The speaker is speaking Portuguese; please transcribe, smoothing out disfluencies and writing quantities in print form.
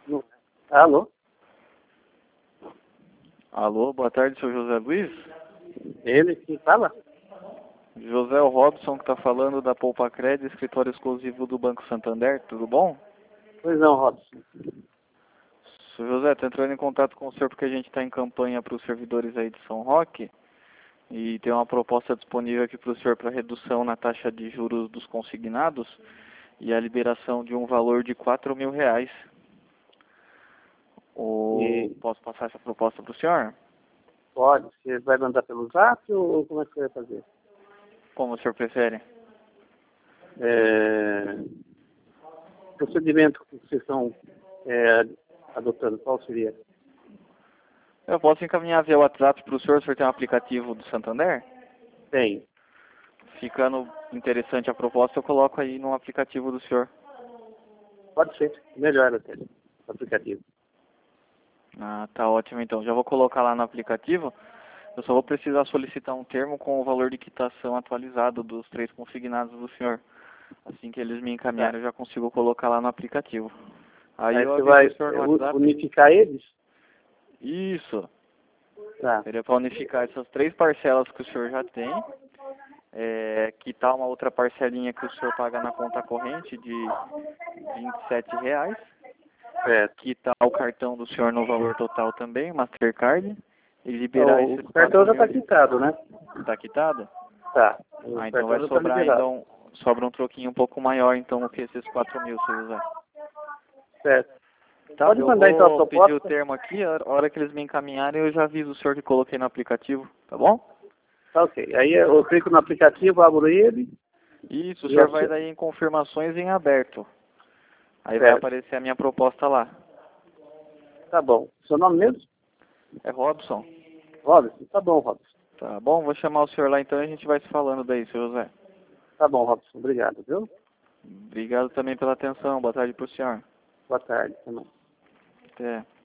Não. Alô? Alô, boa tarde, senhor José Luiz. Ele que fala? José Robson que está falando da Poupa Cred, escritório exclusivo do Banco Santander, tudo bom? Pois não, Robson. Senhor José, estou entrando em contato com o senhor porque a gente está em campanha para os servidores aí de São Roque e tem uma proposta disponível aqui para o senhor para redução na taxa de juros dos consignados e a liberação de um valor de R$ 4.000. Posso passar essa proposta para o senhor? Pode. Você vai mandar pelo zap ou como é que você vai fazer? Como o senhor prefere? O procedimento que vocês estão adotando, qual seria? Eu posso encaminhar via WhatsApp para o senhor tem um aplicativo do Santander? Tem. Ficando interessante a proposta, eu coloco aí no aplicativo do senhor. Pode ser. Melhor até. O aplicativo. Ah, tá ótimo então. Já vou colocar lá no aplicativo. Eu só vou precisar solicitar um termo com o valor de quitação atualizado dos 3 consignados do senhor. Assim que eles me encaminharem, eu já consigo colocar lá no aplicativo. Aí eu você aviso vai o senhor no WhatsApp. unificar eles? Isso. Tá. Seria para unificar essas 3 parcelas que o senhor já tem. Quitar uma outra parcelinha que o senhor paga na conta corrente de R$ 27. Quitar o cartão do senhor no valor total também, Mastercard. E liberar esses O cartão já está 4.000. quitado, né? Tá quitado? Tá. Então vai sobrar sobra um troquinho um pouco maior então do que esses 4.000, se usar. Certo. Tá, Pode mandar então a proposta. Eu vou pedir o termo aqui, a hora que eles me encaminharem eu já aviso o senhor que coloquei no aplicativo, tá bom? Tá, ok. Aí eu clico no aplicativo, abro ele. Isso, o senhor vai daí em confirmações em aberto. Aí vai aparecer a minha proposta lá. Tá bom. Seu nome mesmo? É Robson. Robson? Tá bom, Robson. Tá bom, vou chamar o senhor lá então e a gente vai se falando daí, seu José. Tá bom, Robson. Obrigado, viu? Obrigado também pela atenção. Boa tarde pro senhor. Boa tarde também. Até.